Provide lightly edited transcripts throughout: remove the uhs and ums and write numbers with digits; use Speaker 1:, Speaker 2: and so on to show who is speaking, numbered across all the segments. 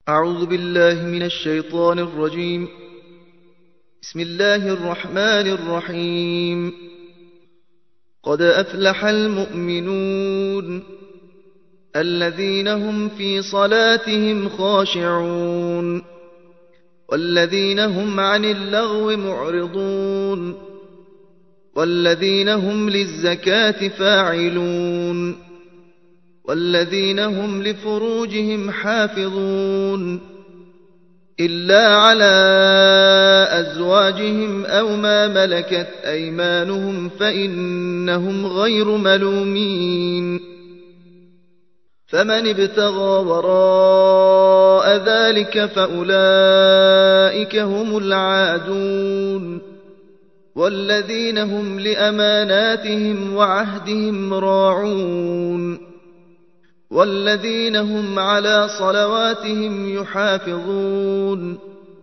Speaker 1: أعوذ بالله من الشيطان الرجيم. بسم الله الرحمن الرحيم. قد أفلح المؤمنون الذين هم في صلاتهم خاشعون والذين هم عن اللغو معرضون والذين هم للزكاة فاعلون والذين هم لفروجهم حافظون إلا على أزواجهم أو ما ملكت أيمانهم فإنهم غير ملومين. فمن ابتغى وراء ذلك فأولئك هم العادون والذين هم لأماناتهم وعهدهم راعون والذين هم على صلواتهم يحافظون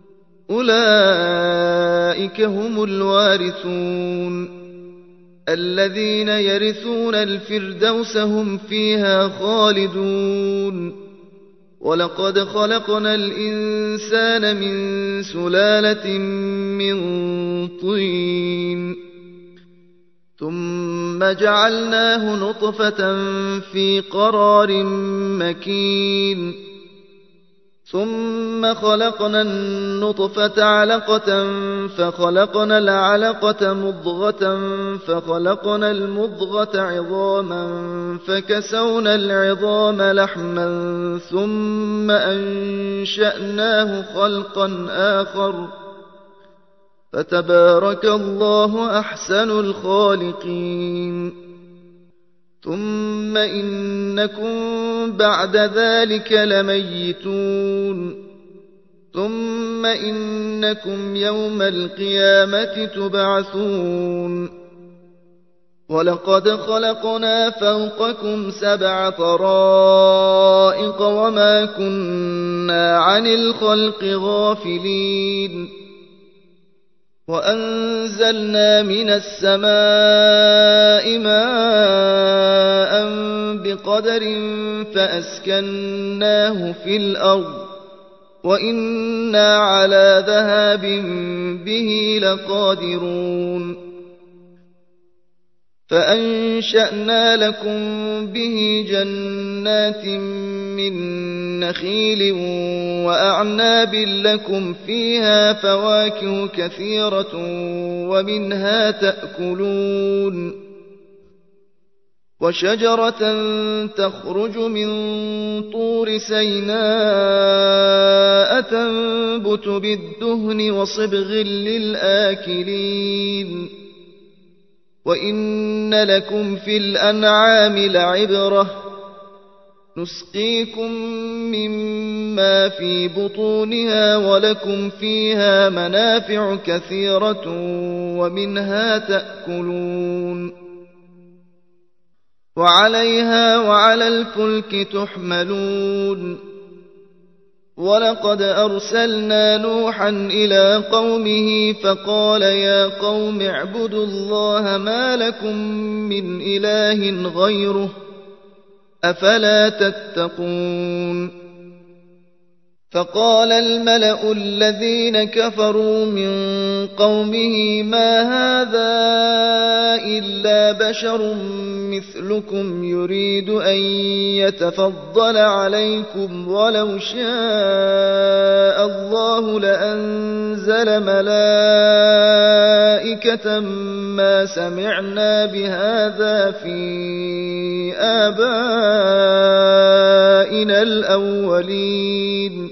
Speaker 1: أولئك هم الوارثون الذين يرثون الفردوس هم فيها خالدون. ولقد خلقنا الإنسان من سلالة من طين ثم جعلناه نطفة في قرار مكين ثم خلقنا النطفة علقة فخلقنا العلقة مضغة فخلقنا المضغة عظاما فكسونا العظام لحما ثم أنشأناه خلقا آخر فتبارك الله أحسن الخالقين. ثم إنكم بعد ذلك لميتون ثم إنكم يوم القيامة تبعثون. ولقد خلقنا فوقكم 7 طرائق وما كنا عن الخلق غافلين وأنزلنا من السماء ماء بقدر فأسكناه في الأرض وإنا على ذهاب به لقادرون. فأنشأنا لكم به جنات من نخيل وأعناب لكم فيها فواكه كثيرة ومنها تأكلون وشجرة تخرج من طور سيناء تنبت بالدهن وصبغ للآكلين وإن لكم في الأنعام لعبرة نسقيكم مما في بطونها ولكم فيها منافع كثيرة ومنها تأكلون وعليها وعلى الفلك تحملون. ولقد أرسلنا نوحا إلى قومه فقال يا قوم اعبدوا الله ما لكم من إله غيره أفلا تتقون. فقال الملأ الذين كفروا من قومه ما هذا إلا بشر مثلكم يريد أن يتفضل عليكم ولو شاء الله لأنزل ملائكة ما سمعنا بهذا في آبائنا الأولين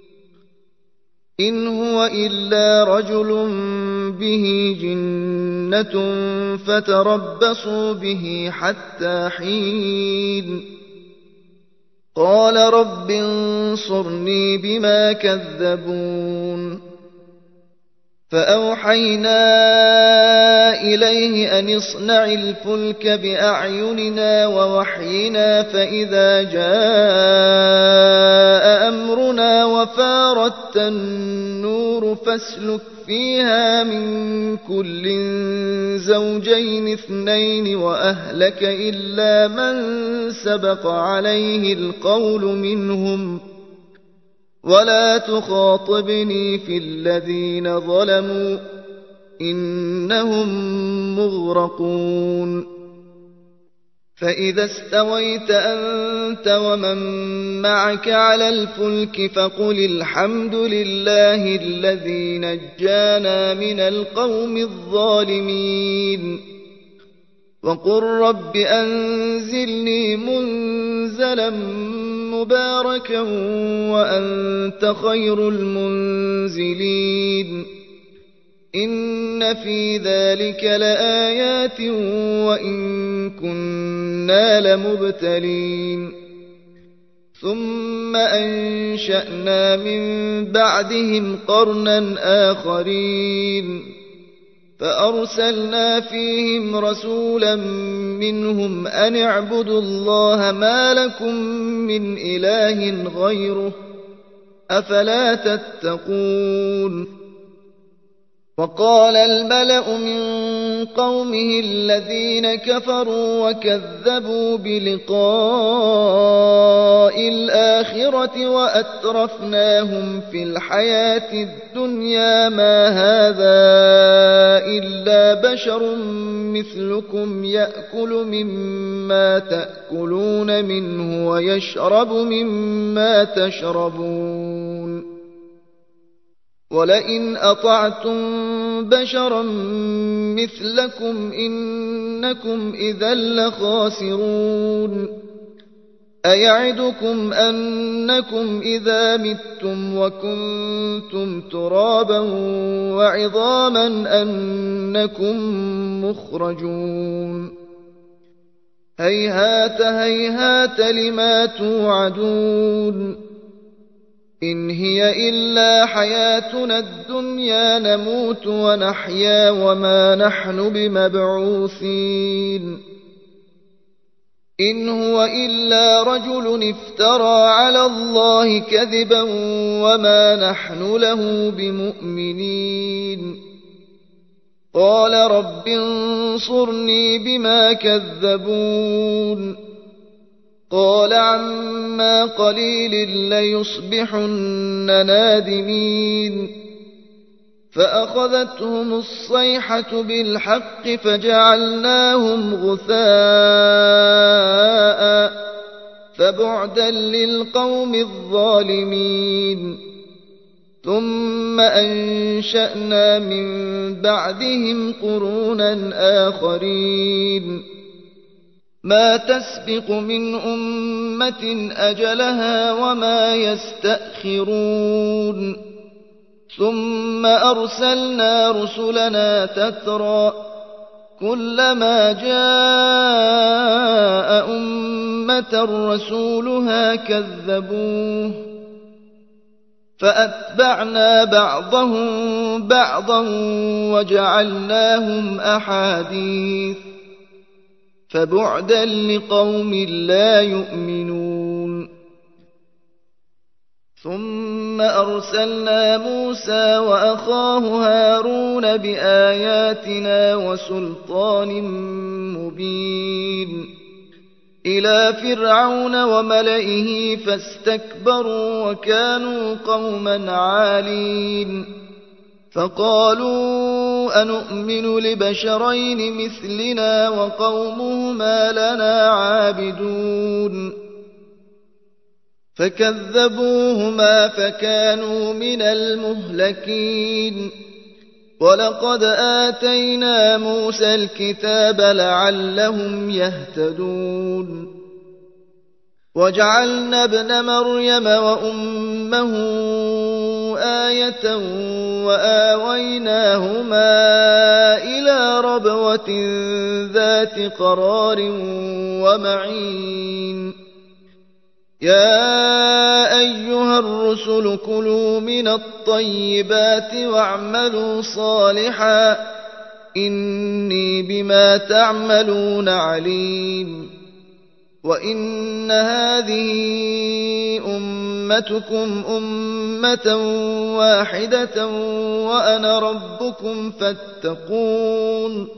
Speaker 1: إن هو إلا رجل به جنة فتربصوا به حتى حين. قال رب انصرني بما كذبون. فأوحينا إليه أن اصنع الفلك بأعيننا ووحينا فإذا جاء أمرنا وفارت النور فاسلك فيها من كل زوجين 2 وأهلك إلا من سبق عليه القول منهم ولا تخاطبني في الذين ظلموا إنهم مغرقون فإذا استويت أنت ومن معك على الفلك فقل الحمد لله الذي نجانا من القوم الظالمين وقل رب أنزلني منزلا مباركا وأنت خير المنزلين إن في ذلك لآيات وإن كنا لمبتلين ثم أنشأنا من بعدهم قرنا آخرين فأرسلنا فيهم رسولا منهم أن اعبدوا الله ما لكم من إله غيره أفلا تتقون وقال الملأ من قومه الذين كفروا وكذبوا بلقاء الآخرة وأترفناهم في الحياة الدنيا ما هذا إلا بشر مثلكم يأكل مما تأكلون منه ويشرب مما تشربون ولئن أطعتم بشرا مثلكم إنكم إذا لخاسرون أيعدكم أنكم إذا متم وكنتم ترابا وعظاما أنكم مخرجون هيهات هيهات لما توعدون إن هي إلا حياتنا الدنيا نموت ونحيا وما نحن بمبعوثين إن هو إلا رجل افترى على الله كذبا وما نحن له بمؤمنين قال رب انصرني بما كذبون قال عما قليل ليصبحن نادمين فأخذتهم الصيحة بالحق فجعلناهم غثاء فبعدا للقوم الظالمين ثم أنشأنا من بعدهم قرونا آخرين ما تسبق من أمة أجلها وما يستأخرون ثم أرسلنا رسلنا تترى كلما جاء أمة رسولها كذبوه فأتبعنا بعضهم بعضا وجعلناهم أحاديث فبعدا لقوم لا يؤمنون ثم أرسلنا موسى وأخاه هارون بآياتنا وسلطان مبين إلى فرعون وملئه فاستكبروا وكانوا قوما عالين فقالوا أنؤمن لبشرين مثلنا وقومهما لنا عابدون فكذبوهما فكانوا من المهلكين ولقد آتينا موسى الكتاب لعلهم يهتدون وجعلنا ابن مريم وأمه آية وآويناهما إلى ربوة ذات قرار ومعين يا أيها الرسل كلوا من الطيبات واعملوا صالحا إني بما تعملون عليم وإن هذه أمتكم أمة واحدة وأنا ربكم فاتقون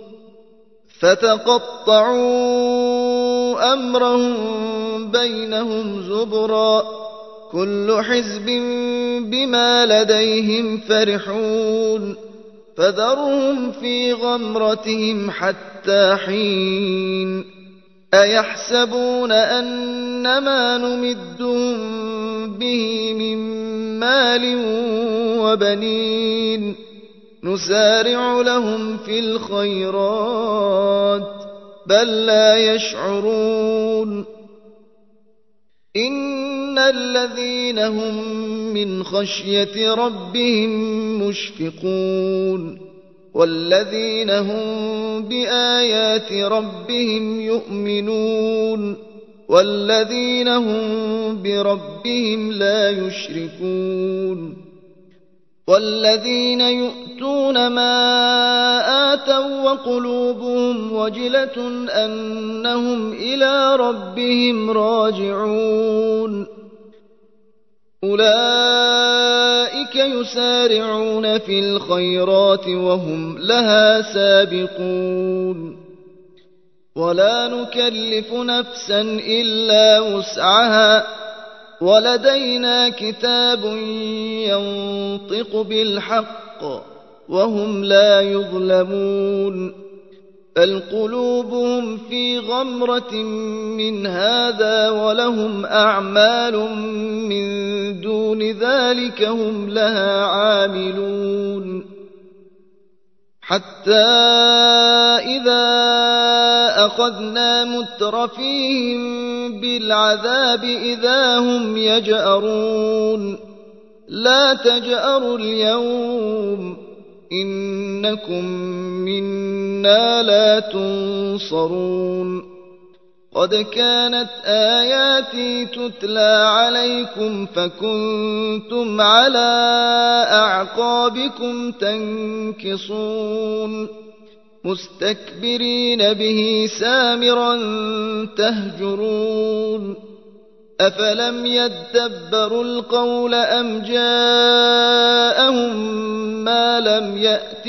Speaker 1: فتقطعوا أمرهم بينهم زبرا كل حزب بما لديهم فرحون فذرهم في غمرتهم حتى حين أيحسبون أنما نمدهم به من مال وبنين نسارع لهم في الخيرات بل لا يشعرون إن الذين هم من خشية ربهم مشفقون والذين هم بآيات ربهم يؤمنون والذين هم بربهم لا يشركون والذين يؤتون ما آتوا وقلوبهم وجلة أنهم إلى ربهم راجعون أولئك يسارعون في الخيرات وهم لها سابقون ولا نكلف نفسا إلا وسعها ولدينا كتاب ينطق بالحق وهم لا يظلمون بل قلوبهم في غمرة من هذا ولهم أعمال من دون ذلك هم لها عاملون حتى إذا أخذنا مترفيهم بالعذاب إذا هم يجأرون لا تجأروا اليوم إنكم منا لا تنصرون قد كانت آياتي تتلى عليكم فكنتم على أعقابكم تنكصون مستكبرين به سامرا تهجرون أفلم يدبروا القول أم جاءهم ما لم يأت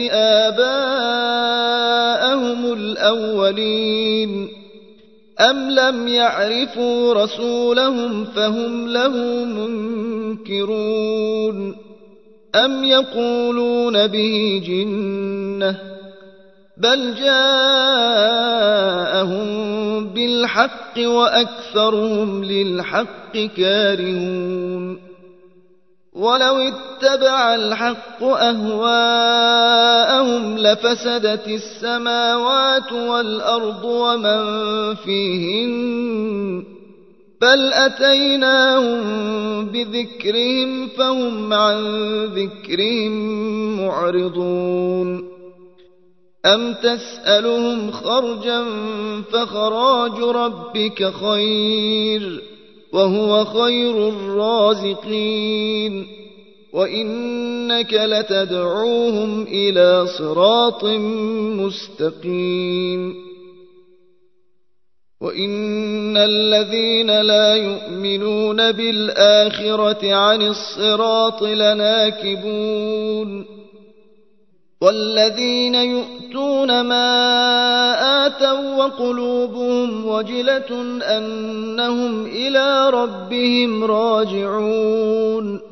Speaker 1: آباءهم الأولين أم لم يعرفوا رسولهم فهم له منكرون أم يقولون به جنة بل جاءهم بالحق وأكثرهم للحق كارهون ولو اتبع الحق أهواءهم لفسدت السماوات والأرض ومن فيهن بل أتيناهم بذكرهم فهم عن ذكرهم معرضون أم تسألهم خرجا فخراج ربك خير وهو خير الرازقين وإنك لتدعوهم إلى صراط مستقيم وإن الذين لا يؤمنون بالآخرة عن الصراط لناكبون والذين يؤتون ما آتوا وقلوبهم وجلة أنهم إلى ربهم راجعون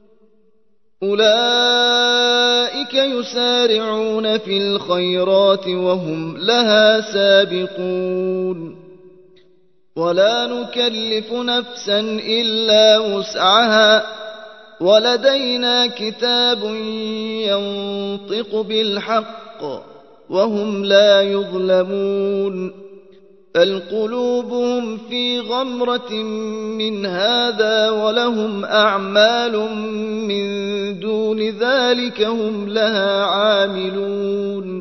Speaker 1: أولئك يسارعون في الخيرات وهم لها سابقون ولا نكلف نفسا إلا وسعها ولدينا كتاب ينطق بالحق وهم لا يظلمون بل قلوبهم في غمرة من هذا ولهم أعمال من دون ذلك هم لها عاملون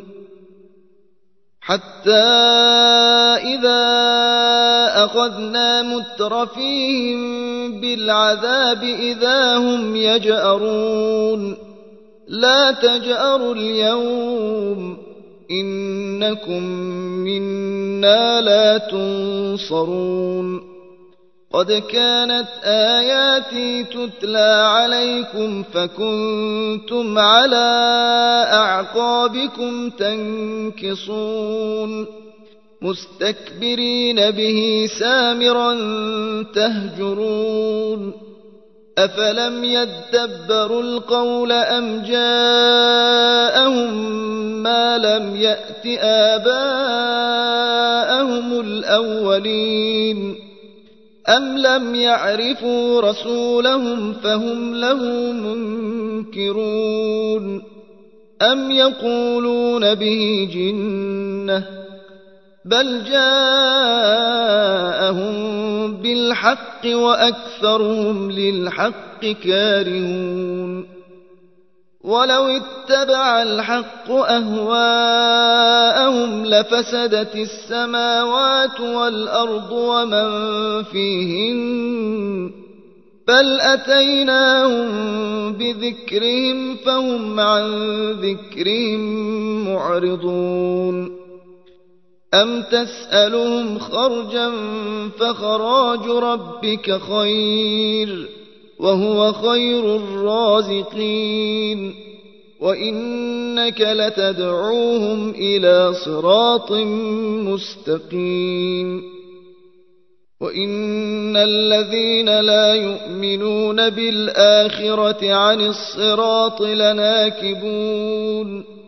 Speaker 1: حتى إذا أخذنا مترفيهم بالعذاب إذا هم يجأرون لا تجأروا اليوم إنكم منا لا تنصرون قد كانت آياتي تتلى عليكم فكنتم على أعقابكم تنكصون مستكبرين به سامرا تهجرون أفلم يدبروا القول أم جاءهم ما لم يأت آباءهم الأولين أم لم يعرفوا رسولهم فهم له منكرون أم يقولون به جنة بل جاءهم بالحق وأكثرهم للحق كارهون ولو اتبع الحق أهواءهم لفسدت السماوات والأرض ومن فيهن بل أتيناهم بذكرهم فهم عن ذكرهم معرضون أم تسألهم خرجا فخراج ربك خير وهو خير الرازقين وإنك لتدعوهم إلى صراط مستقيم وإن الذين لا يؤمنون بالآخرة عن الصراط لناكبون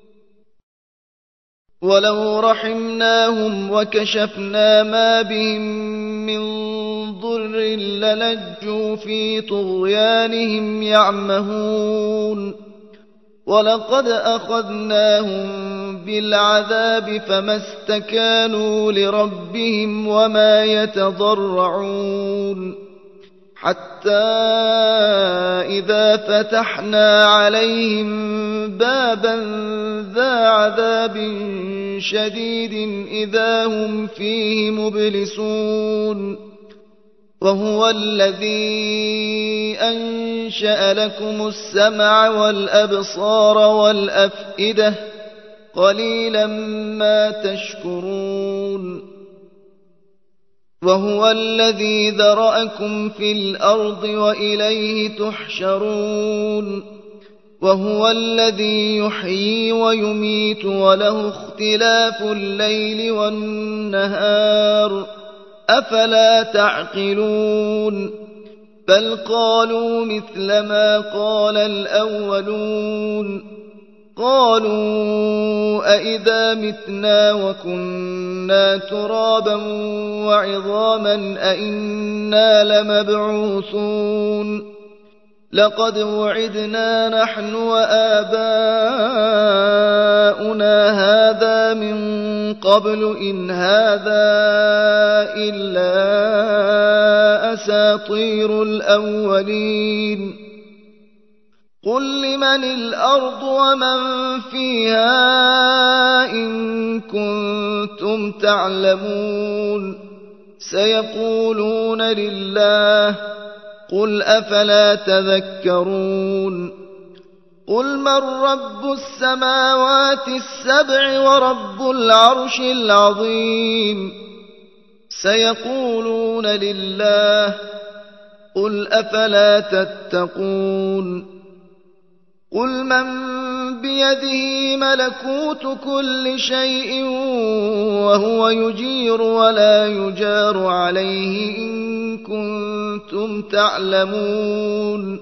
Speaker 1: ولو رحمناهم وكشفنا ما بهم من ضر للجوا في طغيانهم يعمهون ولقد أخذناهم بالعذاب فما استكانوا لربهم وما يتضرعون حتى إذا فتحنا عليهم بابا ذا عذاب شديد إذا هم فيه مبلسون وهو الذي أنشأ لكم السمع والأبصار والأفئدة قليلا ما تشكرون وهو الذي ذرأكم في الأرض وإليه تحشرون وهو الذي يحيي ويميت وله اختلاف الليل والنهار أفلا تعقلون بل قالوا مثل ما قال الأولون قالوا أئذا متنا وكنا ترابا وعظاما أئنا لمبعوثون لقد وعدنا نحن وآباؤنا هذا من قبل إن هذا إلا أساطير الأولين قل لمن الأرض ومن فيها إن كنتم تعلمون سيقولون لله قل أفلا تذكرون قل من رب السماوات السبع ورب العرش العظيم سيقولون لله قل أفلا تتقون قل من بيده ملكوت كل شيء وهو يجير ولا يجار عليه إن كنتم تعلمون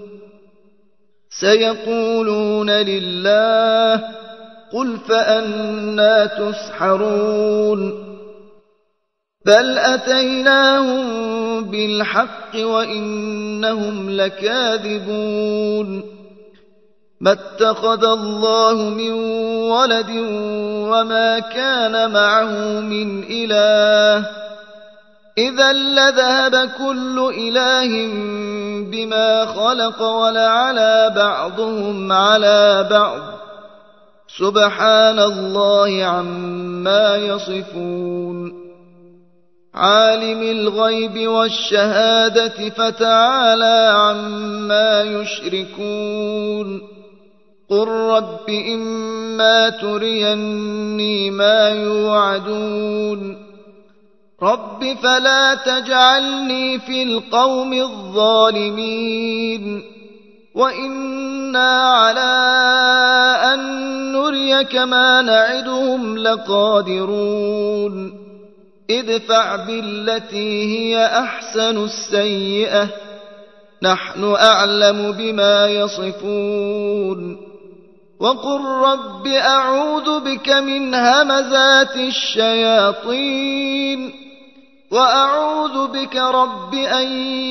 Speaker 1: سيقولون لله قل فأنى تسحرون بل أتيناهم بالحق وإنهم لكاذبون ما اتخذ الله من ولد وما كان معه من إله إذا لذهب كل إله بما خلق ولعلى بعضهم على بعض سبحان الله عما يصفون عالم الغيب والشهادة فتعالى عما يشركون قل رب إما تريني ما يوعدون رب فلا تجعلني في القوم الظالمين وإنا على أن نريك ما نعدهم لقادرون ادفع بالتي هي أحسن السيئة نحن أعلم بما يصفون وقل رب أعوذ بك من همزات الشياطين وأعوذ بك رب أن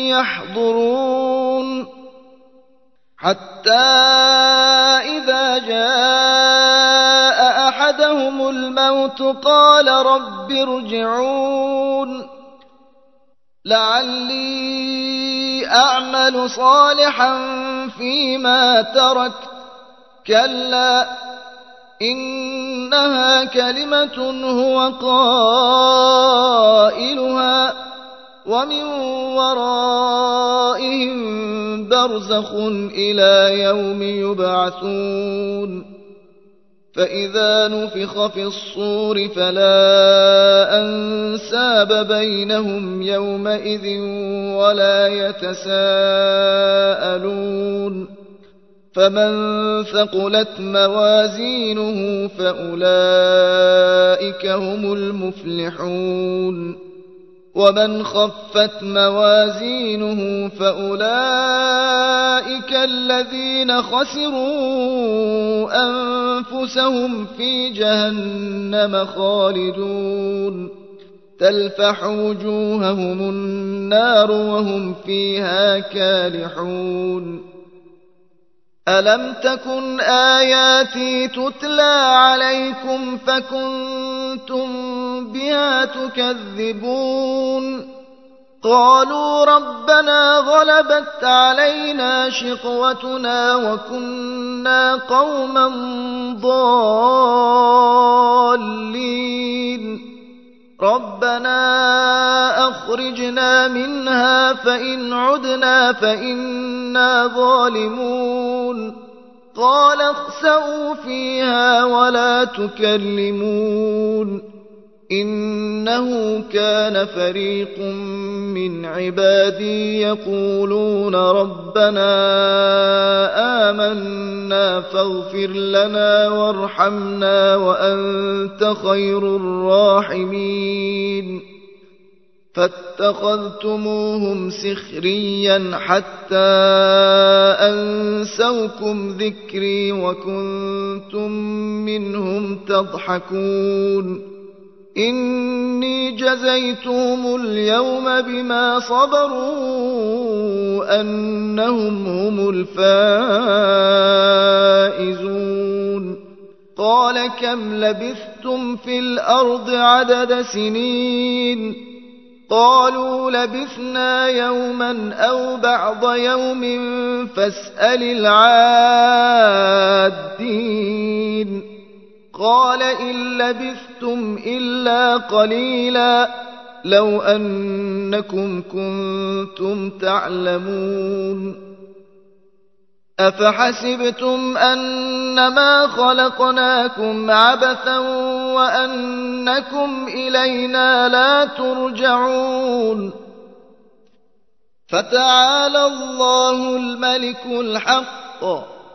Speaker 1: يحضرون حتى إذا جاء أحدهم الموت قال رب ارجعون لعلي أعمل صالحا فيما تركت كلا إنها كلمة هو قائلها ومن ورائهم برزخ إلى يوم يبعثون فإذا نفخ في الصور فلا أنساب بينهم يومئذ ولا يتساءلون فمن ثقلت موازينه فأولئك هم المفلحون ومن خفت موازينه فأولئك الذين خسروا أنفسهم في جهنم خالدون تلفح وجوههم النار وهم فيها كالحون ألم تكن آياتي تتلى عليكم فكنتم بها تكذبون قالوا ربنا غلبت علينا شقوتنا وكنا قوما ضالين ربنا أخرجنا منها فإن عدنا فإنا ظالمون قال اخسئوا فيها ولا تكلمون إنه كان فريق من عبادي يقولون ربنا آمنا فاغفر لنا وارحمنا وأنت خير الراحمين فاتخذتموهم سخريا حتى أنسوكم ذكري وكنتم منهم تضحكون إني جزيتهم اليوم بما صبروا أنهم هم الفائزون قال كم لبثتم في الأرض عدد سنين قالوا لبثنا يوما أو بعض يوم فاسأل العادين قال إن لبثتم إلا قليلا لو أنكم كنتم تعلمون أفحسبتم أنما خلقناكم عبثا وأنكم إلينا لا ترجعون فتعالى الله الملك الحق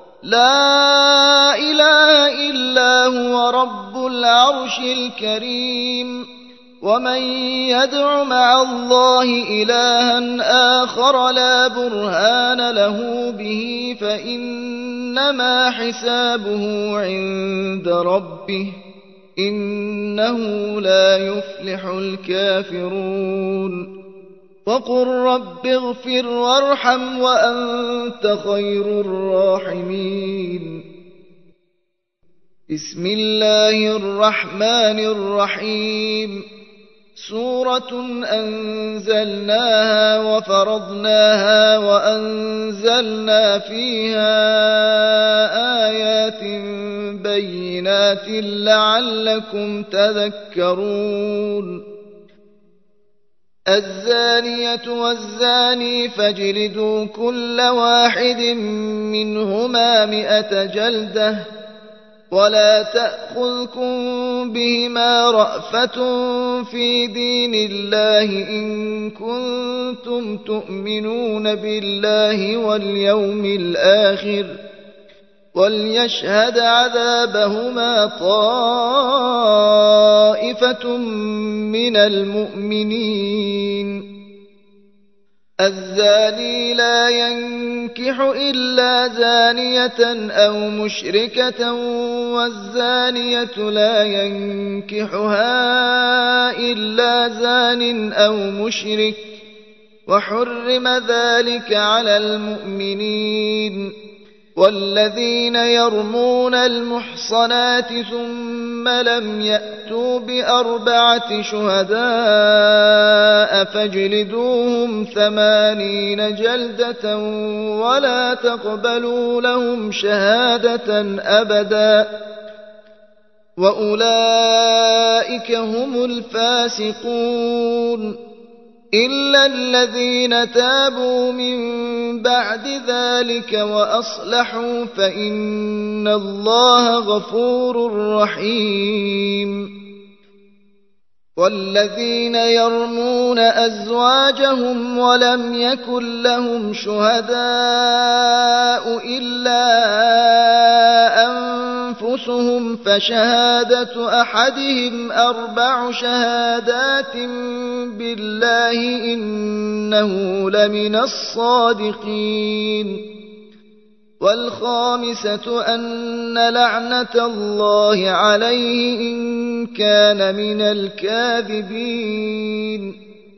Speaker 1: لا إله إلا هو رب العرش الكريم ومن يدع مع الله إلها آخر لا برهان له به فإنما حسابه عند ربه إنه لا يفلح الكافرون وقل رب اغفر وارحم وأنت خير الراحمين بسم الله الرحمن الرحيم سورة أنزلناها وفرضناها وأنزلنا فيها آيات بينات لعلكم تذكرون الزانية والزاني فاجلدوا كل واحد منهما 100 جلدة ولا تأخذكم بهما رأفة في دين الله إن كنتم تؤمنون بالله واليوم الآخر وليشهد عذابهما طائفة من المؤمنين الزاني لا ينكح إلا زانية أو مشركة والزانية لا ينكحها إلا زان أو مشرك وحرم ذلك على المؤمنين. والذين يرمون المحصنات ثم لم يأتوا بأربعة شهداء فاجلدوهم 80 جلدة ولا تقبلوا لهم شهادة أبدا وأولئك هم الفاسقون. إلا الذين تابوا من بعد ذلك وأصلحوا فإن الله غفور رحيم. والذين يرمون أزواجهم ولم يكن لهم شهداء إلا أنفسهم فشهادة أحدهم 4 شهادات بالله إنه لمن الصادقين. والخامسة أن لعنة الله عليه إن كان من الكاذبين.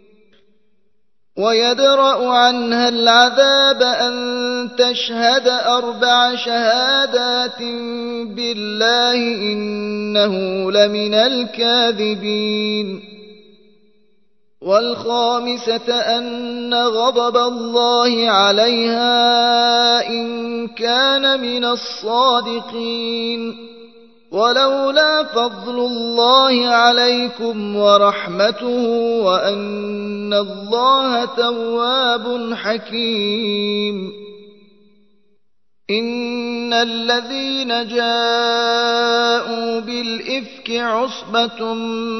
Speaker 1: ويدرأ عنها العذاب أن تشهد 4 شهادات بالله إنه لمن الكاذبين. والخامسة أن غضب الله عليها إن كان من الصادقين. ولولا فضل الله عليكم ورحمته وأن الله تواب حكيم. إن الذين جاءوا بالإفك عصبة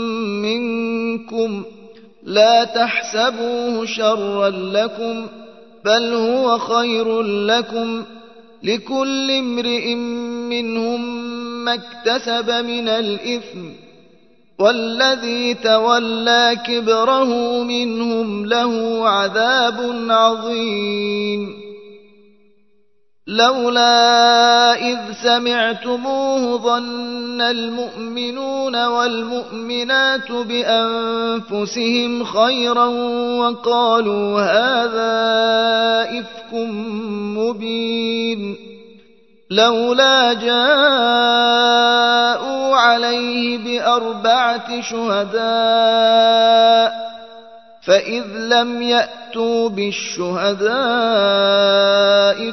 Speaker 1: منكم لا تحسبوه شرا لكم بل هو خير لكم لكل امرئ منهم ما اكتسب من الإثم والذي تولى كبره منهم له عذاب عظيم. لولا إذ سمعتموه ظن المؤمنون والمؤمنات بأنفسهم خيرا وقالوا هذا إفك مبين. لولا جاءوا عليه ب4 شهداء فإذ لم يأتوا بالشهداء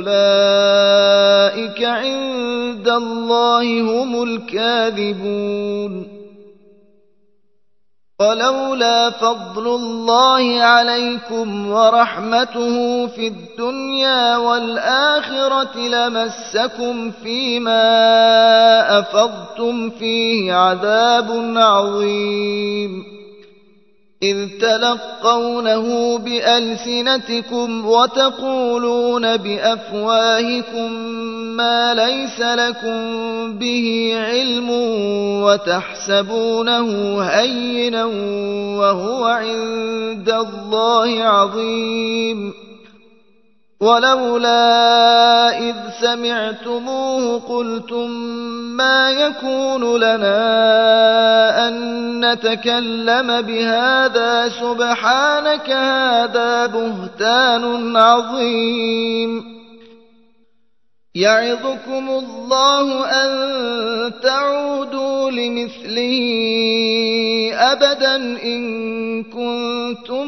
Speaker 1: فأولئك عند الله هم الكاذبون. ولولا فضل الله عليكم ورحمته في الدنيا والآخرة لمسكم فيما أفضتم فيه عذاب عظيم. إذ تلقونه بألسنتكم وتقولون بأفواهكم ما ليس لكم به علم وتحسبونه هينا وهو عند الله عظيم. ولولا إذ سمعتموه قلتم ما يكون لنا أن نتكلم بهذا سبحانك هذا بهتان عظيم. يعظكم الله أن تعودوا لمثله أبدا إن كنتم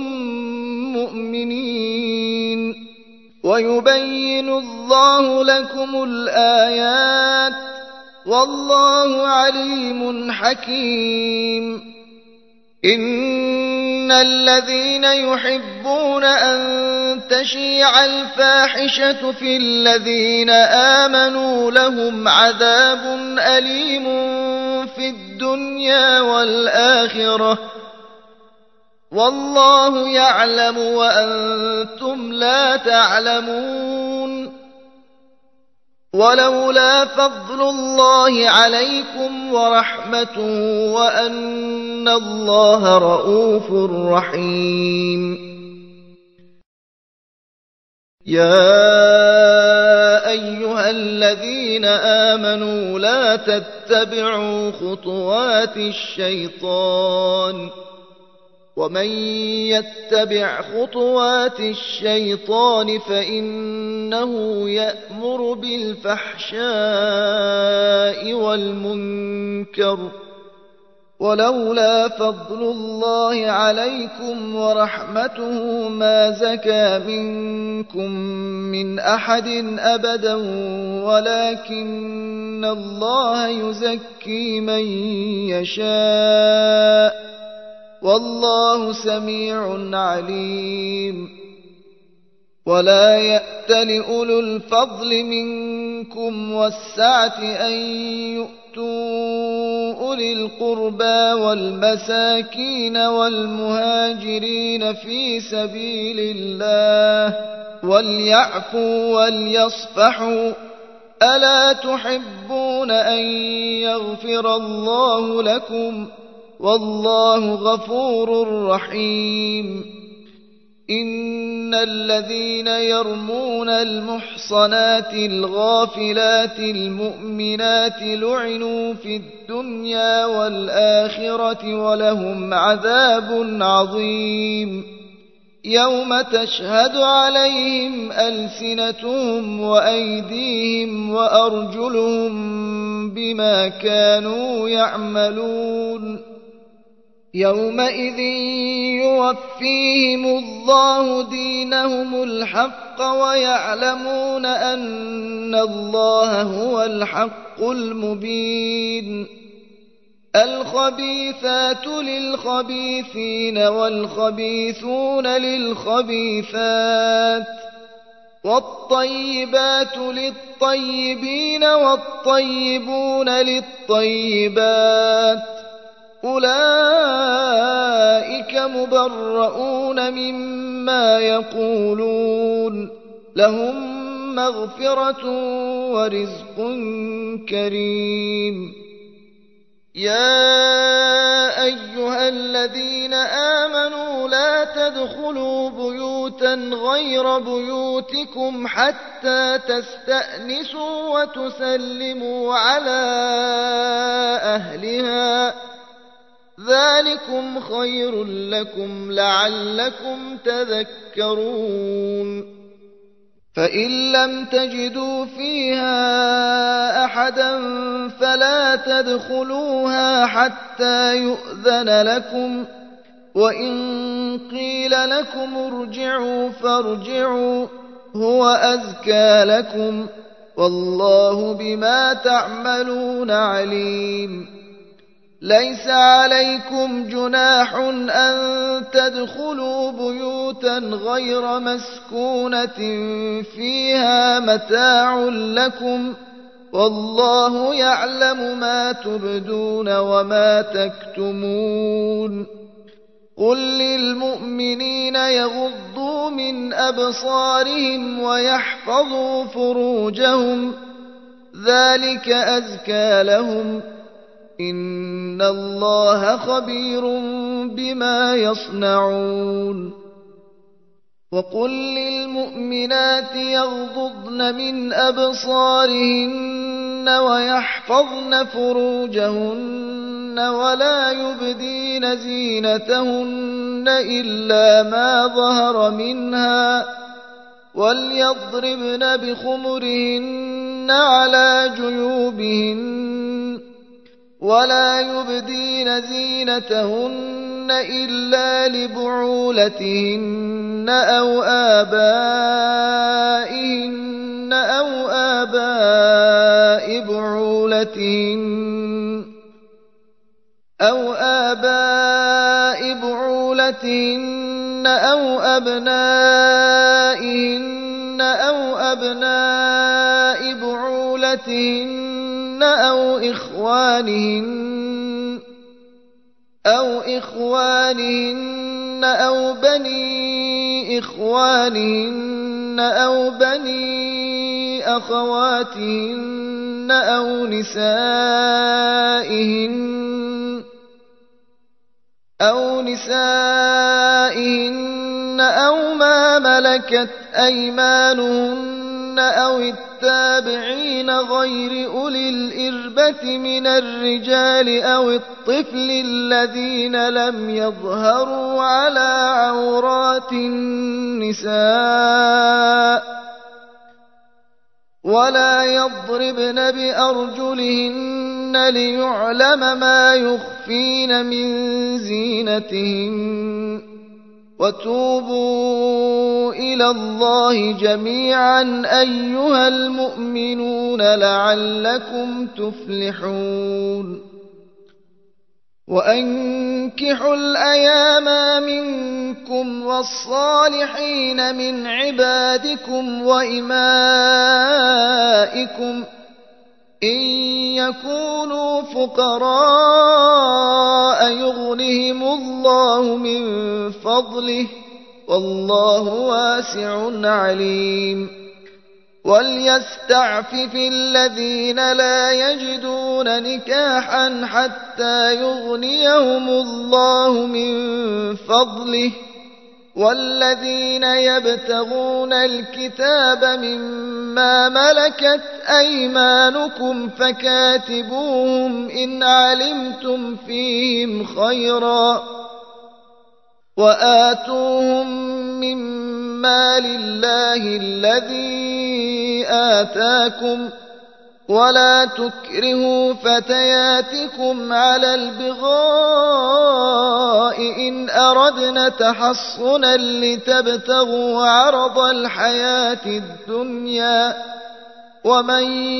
Speaker 1: مؤمنين. ويبين الله لكم الآيات والله عليم حكيم. إن الذين يحبون أن تشيع الفاحشة في الذين آمنوا لهم عذاب أليم في الدنيا والآخرة والله يعلم وأنتم لا تعلمون. ولولا فضل الله عليكم ورحمته وأن الله رءوف رحيم. يا أيها الذين آمنوا لا تتبعوا خطوات الشيطان ومن يتبع خطوات الشيطان فإنه يأمر بالفحشاء والمنكر ولولا فضل الله عليكم ورحمته ما زكى منكم من أحد أبدا ولكن الله يزكي من يشاء والله سميع عليم ولا يأتل أولو الفضل منكم والسعة أن يؤتوا أولي القربى والمساكين والمهاجرين في سبيل الله وليعفوا وليصفحوا ألا تحبون أن يغفر الله لكم والله غفور رحيم إن الذين يرمون المحصنات الغافلات المؤمنات لعنوا في الدنيا والآخرة ولهم عذاب عظيم يوم تشهد عليهم ألسنتهم وأيديهم وأرجلهم بما كانوا يعملون يومئذ يوفيهم الله دينهم الحق ويعلمون أن الله هو الحق المبين الخبيثات للخبيثين والخبيثون للخبيثات والطيبات للطيبين والطيبون للطيبات أولئك مبرؤون مما يقولون لهم مغفرة ورزق كريم يا أيها الذين آمنوا لا تدخلوا بيوتا غير بيوتكم حتى تستأنسوا وتسلموا على أهلها ذلكم خير لكم لعلكم تذكرون فإن لم تجدوا فيها أحدا فلا تدخلوها حتى يؤذن لكم وإن قيل لكم ارجعوا فارجعوا هو أزكى لكم والله بما تعملون عليم ليس عليكم جناح أن تدخلوا بيوتا غير مسكونة فيها متاع لكم والله يعلم ما تبدون وما تكتمون قل للمؤمنين يغضوا من أبصارهم ويحفظوا فروجهم ذلك أزكى لهم إن الله خبير بما يصنعون وقل للمؤمنات يغضضن من أبصارهن ويحفظن فروجهن ولا يبدين زينتهن إلا ما ظهر منها وليضربن بخمرهن على جيوبهن ولا يبدين زينتهن إلا لبعولتهن أو آبائهن أو آباء بعولتهن أو أبنائهن أو أبناء بعولتهن أو إخوانهن أو بني إخوانهن أو بني أخواتهن أو نسائهن أو ما ملكت أيمانهن أو التابعين غير أولي الإربة من الرجال أو الطفل الذين لم يظهروا على عورات النساء ولا يضربن بأرجلهن ليعلم ما يخفين من زينتهن وتوبوا إلى الله جميعا أيها المؤمنون لعلكم تفلحون وأنكحوا الأيام منكم والصالحين من عبادكم وإمائكم إن يكونوا فقراء يغنهم الله من فضله والله واسع عليم وليستعفف الذين لا يجدون نكاحا حتى يغنيهم الله من فضله والذين يبتغون الكتاب مما ملكت أيمانكم فكاتبوهم إن علمتم فيهم خيرا وآتوهم مما لله الذي آتاكم ولا تكرهوا فتياتكم على البغاء إن أردنا تحصنا لتبتغوا عرض الحياة الدنيا ومن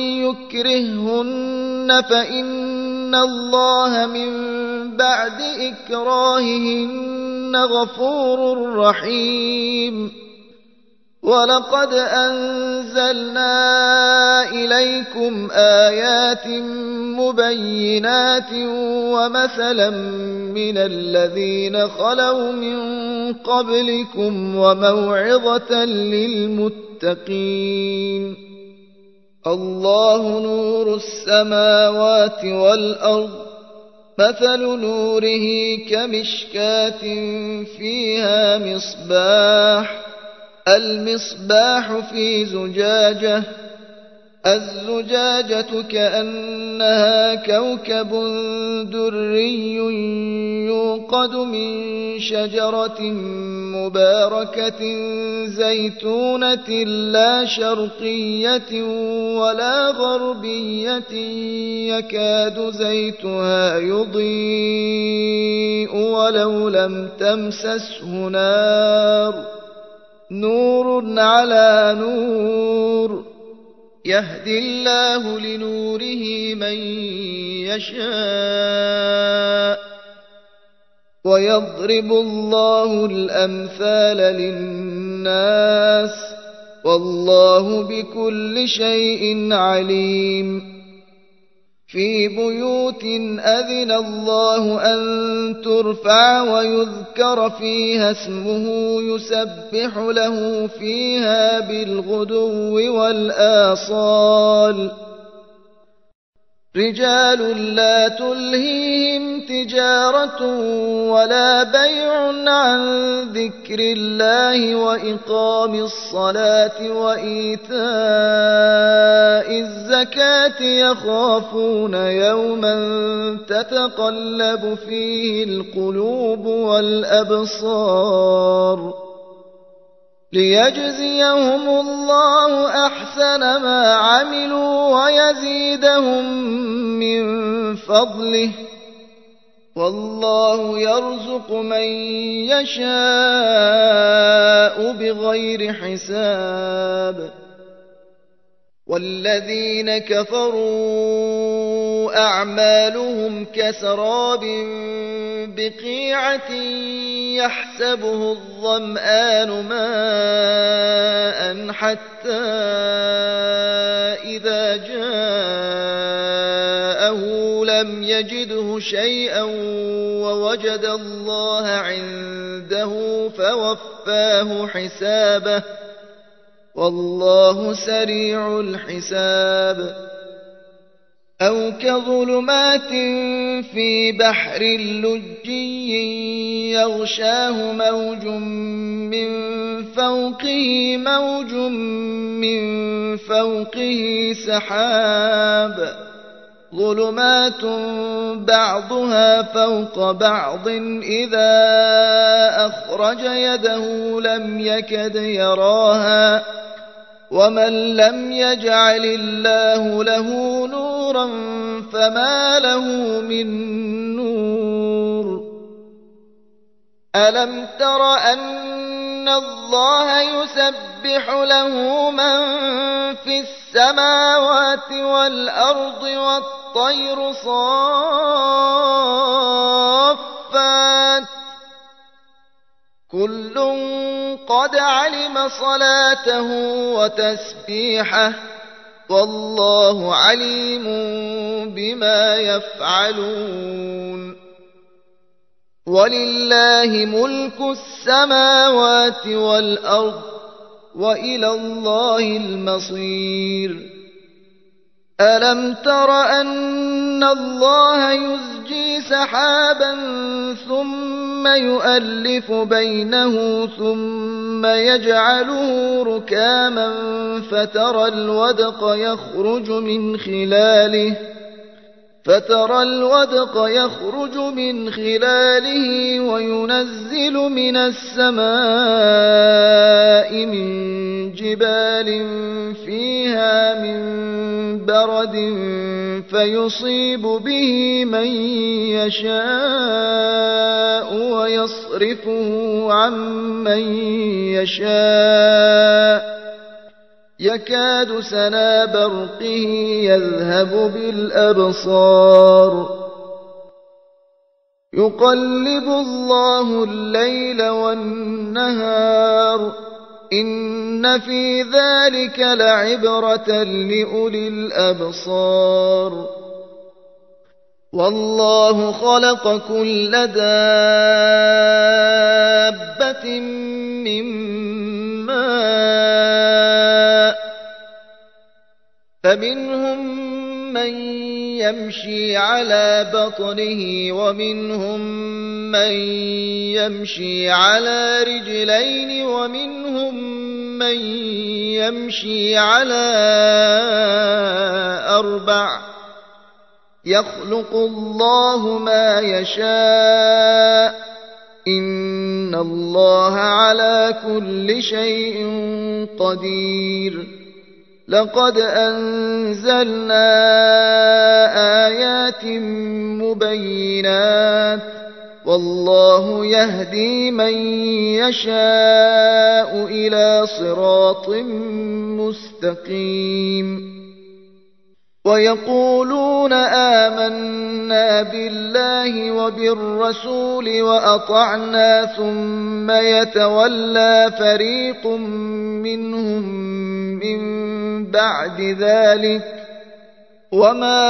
Speaker 1: يكرههن فإن الله من بعد إكراههن غفور رحيم ولقد أنزلنا إليكم آيات مبينات ومثلا من الذين خلوا من قبلكم وموعظة للمتقين الله نور السماوات والأرض مثل نوره كمشكاة فيها المصباح في زجاجة الزجاجة كأنها كوكب دري يوقد من شجرة مباركة زيتونة لا شرقية ولا غربية يكاد زيتها يضيء ولو لم تمسسه نور على نور يهدي الله لنوره من يشاء ويضرب الله الأمثال للناس والله بكل شيء عليم في بيوت أذن الله أن ترفع ويذكر فيها اسمه يسبح له فيها بالغدو والآصال رجال لا تلهيهم تجارة ولا بيع عن ذكر الله وإقام الصلاة وإيتاء الزكاة يخافون يوما تتقلب فيه القلوب والأبصار ليجزيهم الله أحسن ما عملوا ويزيدهم من فضله والله يرزق من يشاء بغير حساب والذين كفروا أعمالهم كسراب بقيعة يحسبه الظمآن ماء حتى إذا جاءه لم يجده شيئا ووجد الله عنده فوفاه حسابه والله سريع الحساب أو كظلمات في بحر لجي يغشاه موج من فوقه موج من فوقه سحاب ظلمات بعضها فوق بعض إذا أخرج يده لم يكد يراها ومن لم يجعل الله له نورا فما له من نور ألم تر أن الله يسبح له من في السماوات والأرض والطير صافات كل قد علم صلاته وتسبيحه والله عليم بما يفعلون ولله ملك السماوات والأرض وإلى الله المصير ألم تر أن الله يزجي سحابا ثم يؤلف بينه ثم يجعله ركاما فترى الودق يخرج من خلاله وينزل من السماء من جبال فيها من برد فيصيب به من يشاء ويصرفه عن من يشاء يكاد سنا برقه يذهب بالأبصار يقلب الله الليل والنهار إن في ذلك لعبرة لأولي الأبصار والله خلق كل دابة من ماء فمنهم من يمشي على بطنه ومنهم من يمشي على رجلين ومنهم من يمشي على أربع يخلق الله ما يشاء إن الله على كل شيء قدير لقد أنزلنا آيات مبينات والله يهدي من يشاء إلى صراط مستقيم ويقولون آمنا بالله وبالرسول وأطعنا ثم يتولى فريق منهم من بعد ذلك وما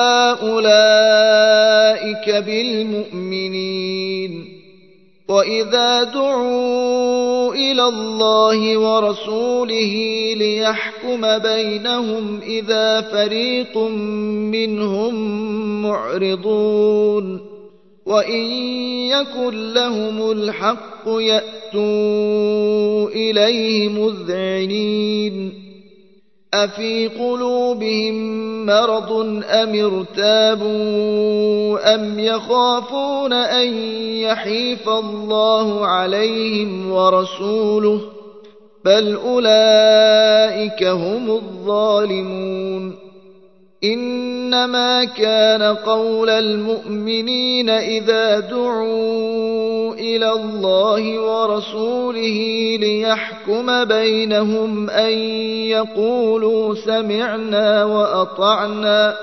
Speaker 1: أولئك بالمؤمنين وإذا دعوا إلى الله ورسوله ليحكم بينهم إذا فريق منهم معرضون وإن يكن لهم الحق يأتوا إليه مذعنين أفي قلوبهم مرض أم ارتابوا أم يخافون أن يحيف الله عليهم ورسوله بل أولئك هم الظالمون إنما كان قول المؤمنين إذا دعوا إلى الله ورسوله ليحكم بينهم أن يقولوا سمعنا وأطعنا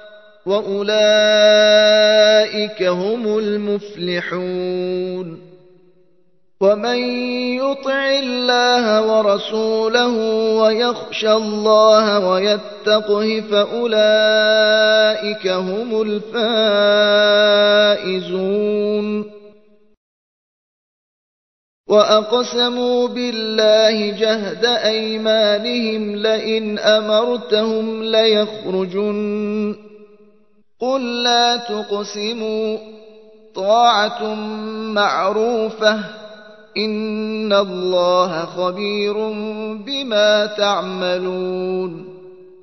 Speaker 1: وأولئك هم المفلحون ومن يطع الله ورسوله ويخشى الله ويتقه فأولئك هم الفائزون وأقسموا بالله جهد أيمانهم لئن أمرتهم ليخرجن قل لا تقسموا طاعة معروفة إن الله خبير بما تعملون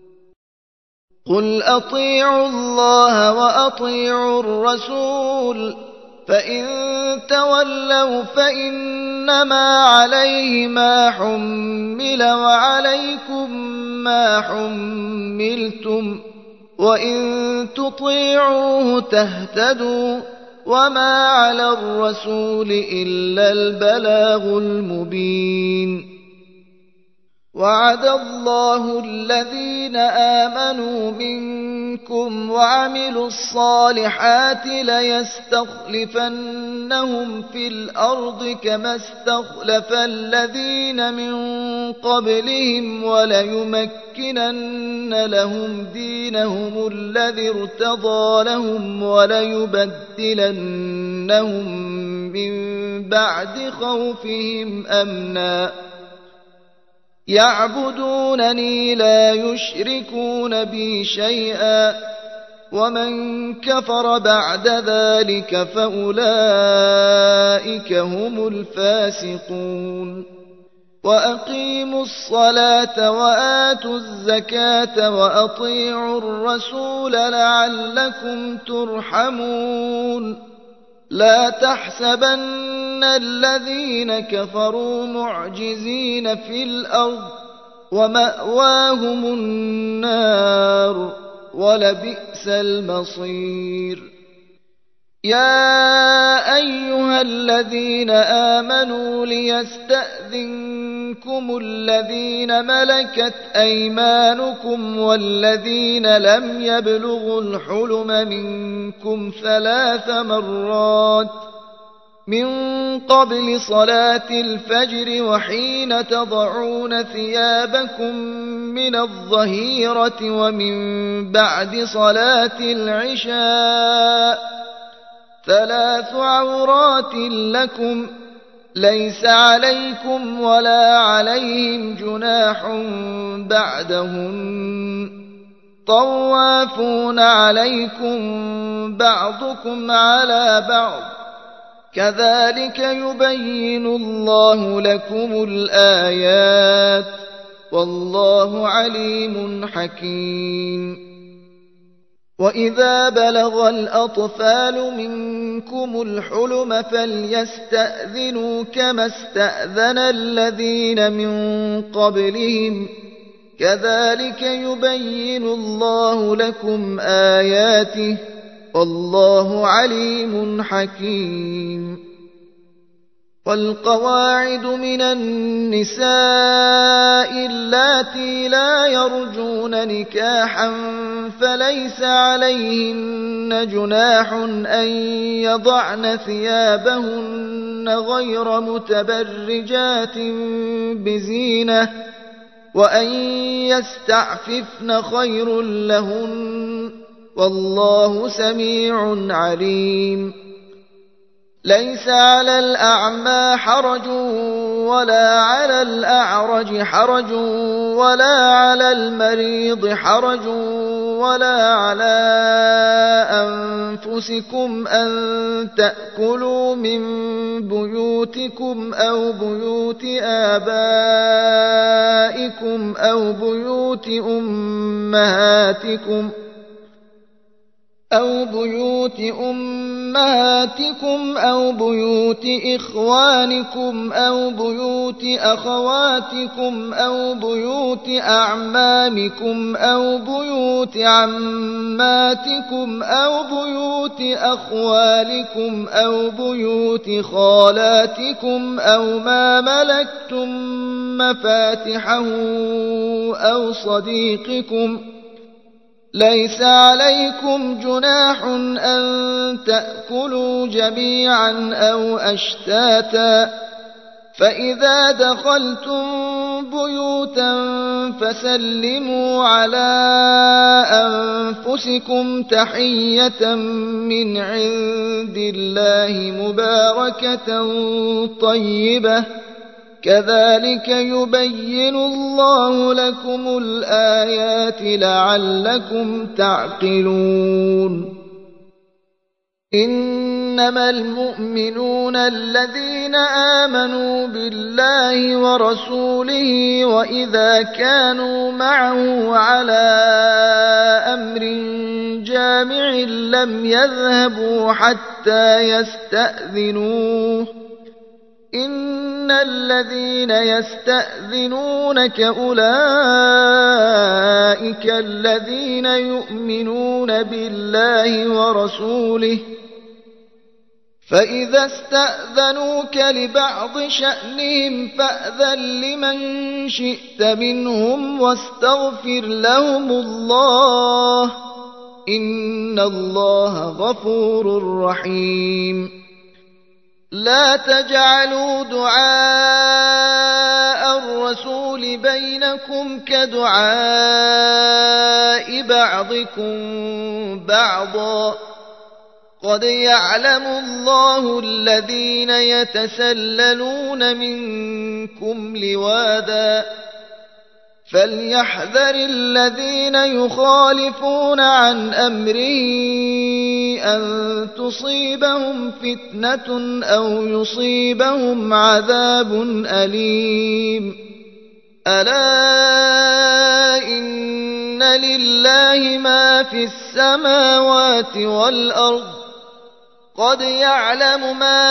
Speaker 1: قل أطيعوا الله وأطيعوا الرسول فإن تولوا فإنما عليه ما حمل وعليكم ما حملتم وإن تطيعوه تهتدوا وما على الرسول إلا البلاغ المبين وعد الله الذين آمنوا منكم وعملوا الصالحات ليستخلفنهم في الأرض كما استخلف الذين من قبلهم وليمكنن لهم دينهم الذي ارتضى لهم وليبدلنهم من بعد خوفهم أمنا يعبدونني لا يشركون بي شيئا ومن كفر بعد ذلك فأولئك هم الفاسقون وأقيموا الصلاة وآتوا الزكاة وأطيعوا الرسول لعلكم ترحمون لا تحسبن الذين كفروا معجزين في الأرض ومأواهم النار ولبئس المصير يا أيها الذين آمنوا ليستأذنكم الذين ملكت أيمانكم والذين لم يبلغوا الحلم منكم 3 مرات من قبل صلاة الفجر وحين تضعون ثيابكم من الظهيرة ومن بعد صلاة العشاء 3 عورات لكم ليس عليكم ولا عليهم جناح بعدهن طوافون عليكم بعضكم على بعض كذلك يبين الله لكم الآيات والله عليم حكيم وإذا بلغ الأطفال منكم الحلم فليستأذنوا كما استأذن الذين من قبلهم كذلك يبين الله لكم آياته والله عليم حكيم والقواعد من النساء اللاتي لا يرجون نكاحا فليس عليهن جناح أن يضعن ثيابهن غير متبرجات بزينة وأن يستعففن خير لهن والله سميع عليم ليس على الأعمى حرج ولا على الأعرج حرج ولا على المريض حرج ولا على أنفسكم أن تأكلوا من بيوتكم أو بيوت آبائكم أو بيوت أمهاتكم أو بيوت إخوانكم أو بيوت أخواتكم أو بيوت أعمامكم أو بيوت عماتكم أو بيوت أخوالكم أو بيوت خالاتكم أو ما ملكتم مفاتحه أو صديقكم ليس عليكم جناح أن تأكلوا جميعا أو أشتاتا فإذا دخلتم بيوتا فسلموا على أنفسكم تحية من عند الله مباركة طيبة كذلك يبين الله لكم الآيات لعلكم تعقلون إنما المؤمنون الذين آمنوا بالله ورسوله وإذا كانوا معه على أمر جامع لم يذهبوا حتى يستأذنوه إن الذين يستأذنونك أولئك الذين يؤمنون بالله ورسوله فإذا استأذنوك لبعض شأنهم فأذن لمن شئت منهم واستغفر لهم الله إن الله غفور رحيم لا تجعلوا دعاء الرسول بينكم كدعاء بعضكم بعضا قد يعلم الله الذين يتسللون منكم لواذا فليحذر الذين يخالفون عن أمره أن تصيبهم فتنة أو يصيبهم عذاب أليم ألا إن لله ما في السماوات والأرض قد يعلم ما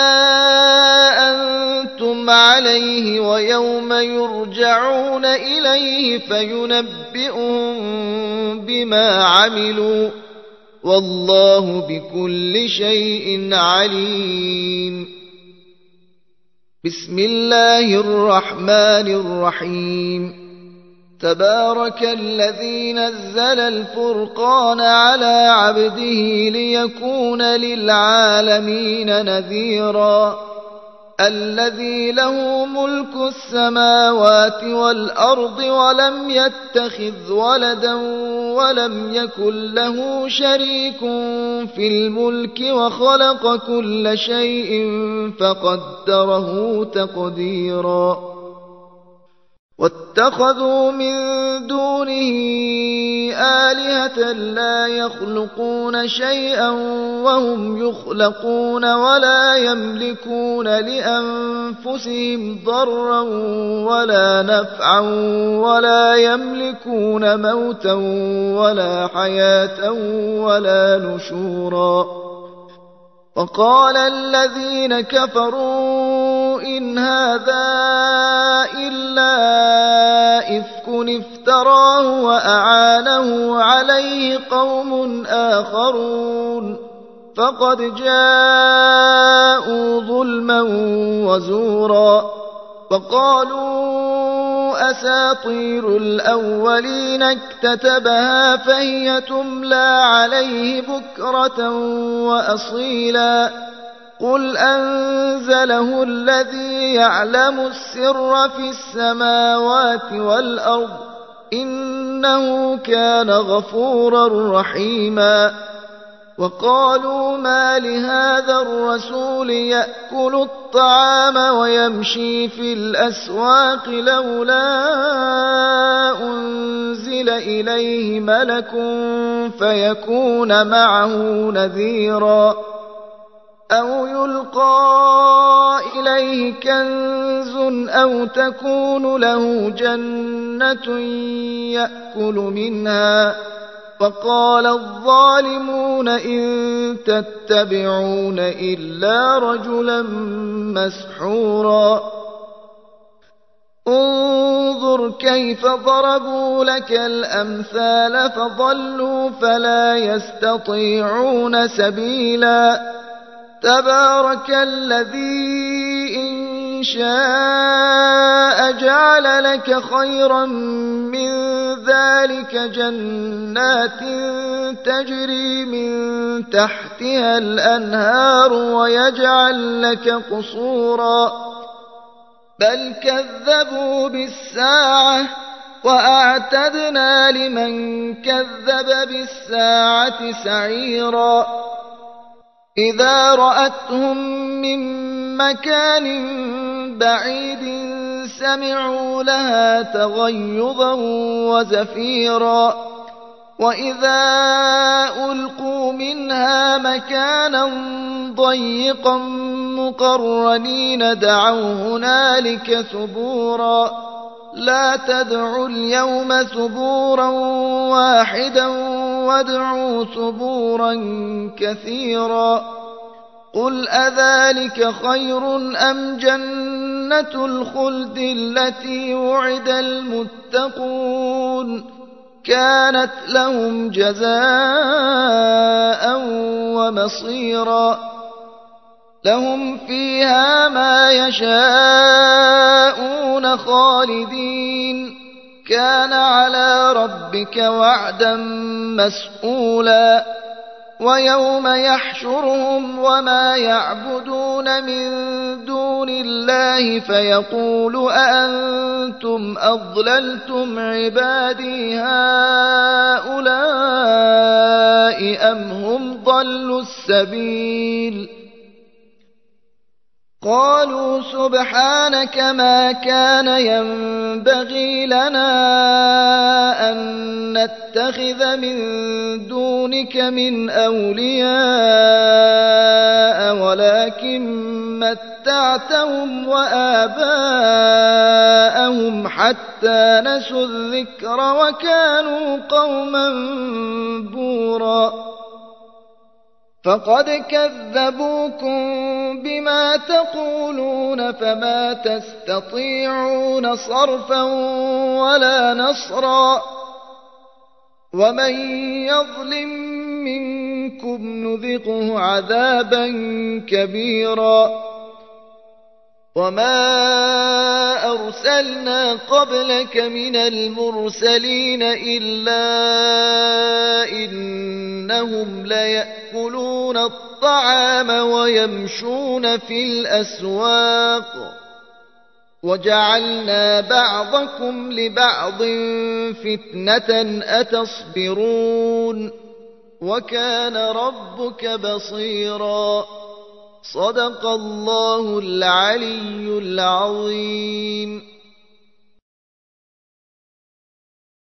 Speaker 1: أنتم عليه ويوم يرجعون إليه فينبئهم بما عملوا والله بكل شيء عليم بسم الله الرحمن الرحيم تبارك الذي نزل الفرقان على عبده ليكون للعالمين نذيرا الذي له ملك السماوات والأرض ولم يتخذ ولدا ولم يكن له شريك في الملك وخلق كل شيء فقدره تقديرا واتخذوا من دونه آلهة لا يخلقون شيئا وهم يخلقون ولا يملكون لأنفسهم ضرا ولا نفعا ولا يملكون موتا ولا حياة ولا نشورا وقال الذين كفروا إن هذا إلا إفك افتراه وأعانه عليه قوم آخرون فقد جاءوا ظلما وزورا وقالوا أساطير الأولين اكتتبها فهي تملى عليه بكرة وأصيلا قل أنزله الذي يعلم السر في السماوات والأرض إنه كان غفورا رحيما وقالوا ما لهذا الرسول يأكل الطعام ويمشي في الأسواق لولا أنزل إليه ملك فيكون معه نذيرا أو يلقى إليه كنز أو تكون له جنة يأكل منها فقال الظالمون إن تتبعون إلا رجلا مسحورا انظر كيف ضربوا لك الأمثال فضلوا فلا يستطيعون سبيلا تبارك الذي إن شاء جعل لك خيرا من ذلك جنات تجري من تحتها الأنهار ويجعل لك قصورا بل كذبوا بالساعة وأعتدنا لمن كذب بالساعة سعيرا إذا رأتهم من مكان بعيد سمعوا لها تغيظا وزفيرا وإذا ألقوا منها مكانا ضيقا مقرنين دعوا هنالك ثبورا لا تدعوا اليوم ثبورا واحدا وادعوا ثبورا كثيرا قل أذلك خير أم جنة الخلد التي وعد المتقون كانت لهم جزاء ومصيرا لهم فيها ما يشاءون خالدين كان على ربك وعدا مسئولا ويوم يحشرهم وما يعبدون من دون الله فيقول أأنتم أضللتم عبادي هؤلاء أم هم ضلوا السبيل قالوا سبحانك ما كان ينبغي لنا أن نتخذ من دونك من أولياء ولكن متعتهم وآباءهم حتى نسوا الذكر وكانوا قوما بورا فقد كذبوكم بما تقولون فما تستطيعون صرفا ولا نصرا ومن يظلم منكم نذقه عذابا كبيرا وما أرسلنا قبلك من المرسلين إلا إنهم ليأكلون الطعام ويمشون في الأسواق وجعلنا بعضكم لبعض فتنة أتصبرون وكان ربك بصيرا صدق الله العلي العظيم